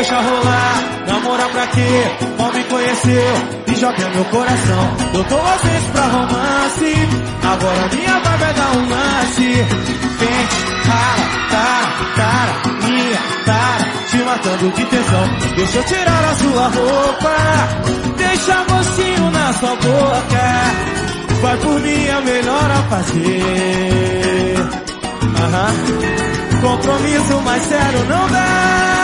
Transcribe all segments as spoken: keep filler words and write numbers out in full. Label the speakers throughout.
Speaker 1: Deixa rolar, namorar pra quê? Mal me conheceu e joga meu coração. Eu tô ausente pra romance, agora minha vibe é dar um lance. Quente, rala, cara, cara, minha cara, te matando de tesão. Deixa eu tirar a sua roupa, deixa gostinho na sua boca. Vai por mim, é melhor a fazer. Aham. Compromisso mais sério não dá.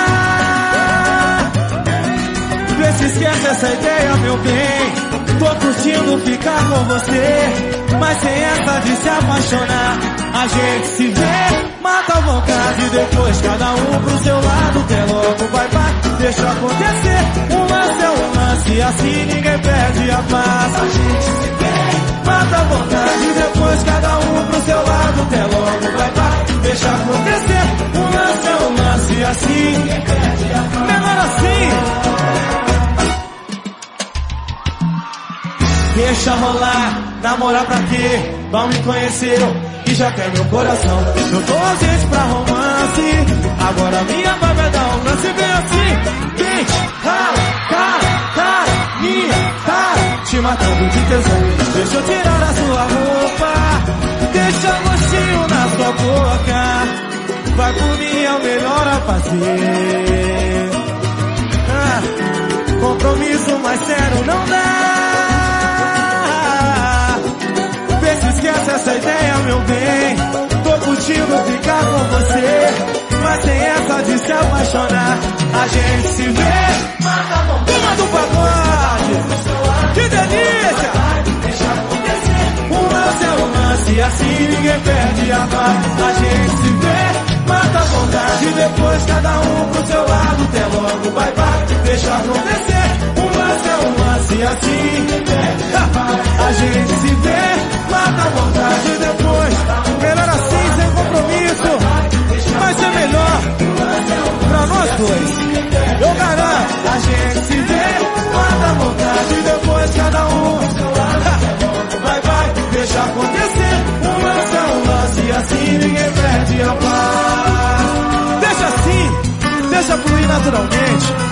Speaker 1: Vê se esquece essa ideia, meu bem. Tô curtindo ficar com você, mas sem essa de se apaixonar. A gente se vê, mata a vontade, depois cada um pro seu lado. Até logo, vai, vai, deixa acontecer. Um lance é um lance, assim ninguém perde a paz. A gente se vê, mata a vontade, depois cada um pro seu lado. Até logo, vai, vai, deixa acontecer. Um lance é um lance, assim ninguém perde a paz. Menor assim. Deixa rolar, namorar pra quê? Mal me conheceu e já quer meu coração. Eu tô ausente pra romance, agora minha vibe é dar um lance. Vem assim, quente, rala, cara, cara, minha cara, te matando de tesão. Deixa eu tirar a sua roupa, deixa gostinho na sua boca. Vai por mim, é o melhor a fazer. Ah, compromisso mais sério não dá. Esquece essa ideia, meu bem. Tô curtindo ficar com você, mas sem essa de se apaixonar. A gente se vê, mata a vontade do pagode. Que delícia! Deixa acontecer. Um lance é um lance, assim ninguém perde a paz. A gente se vê, mata a vontade, depois cada um pro seu lado. Até logo, vai, vai, deixa acontecer. Um lance é um lance, assim ninguém perde a paz. A gente se vê, mata a vontade, depois melhor assim, sem compromisso. Vai ser melhor pra nós dois, eu garanto. A gente se vê, mata a vontade, depois cada um. Vai, vai, deixa acontecer. Um lance é um lance, assim ninguém perde a paz. Deixa assim, deixa fluir naturalmente.